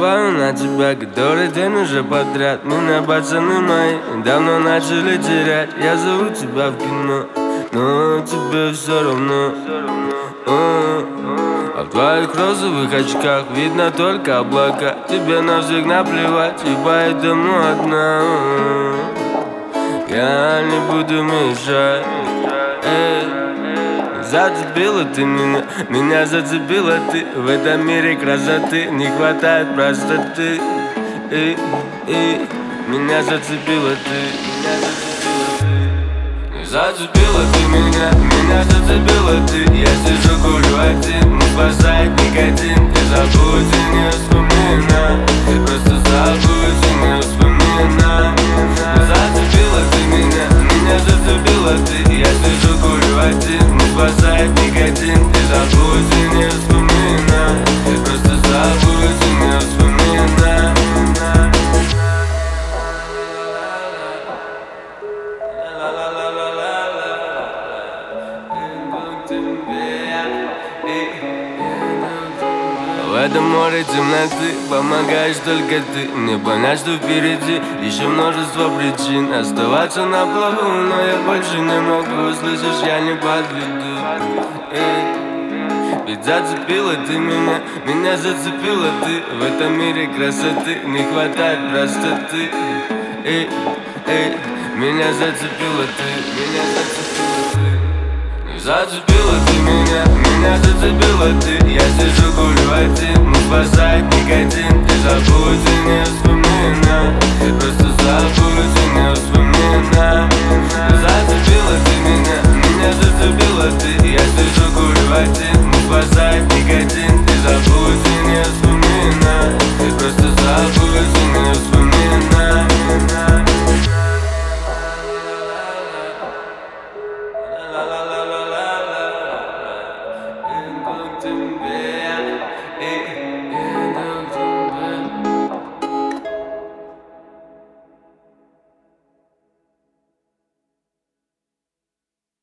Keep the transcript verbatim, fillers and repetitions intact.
забавно на тебя, который день уже подряд. Меня пацаны мои давно начали терять. Я зову тебя в кино, но тебе все равно. А в твоих розовых очках видно только облака. Тебе на всех наплевать, и поэтому одна. Я не буду мешать. Эй. Зацепила ты меня, меня зацепила ты. В этом мире красоты не хватает простоты. И, и, меня зацепила ты, меня зацепила ты. Зацепила ты меня, меня зацепила ты. Я сижу, курю один, не спасает никотин. Ты забудь и не вспоминай, просто забудь и не вспоминай. Зацепила ты меня, меня зацепила ты. Я сижу, курю один, не спасает никотин. Ты забудь и не вспоминай, просто забудь и не вспоминай. В этом море темноты помогаешь только ты. Мне понять, что впереди еще множество причин оставаться на плаву, но я больше не могу. Слышишь, я не подведу. Эй. Ведь зацепила ты меня, меня зацепила ты. В этом мире красоты не хватает простоты. Эй, эй, меня зацепила ты, меня зацепила ты. Зацепила ты меня, меня зацепила ты. Я сижу, курю один, не спасает никотин. Ты забудь и не вспоминай,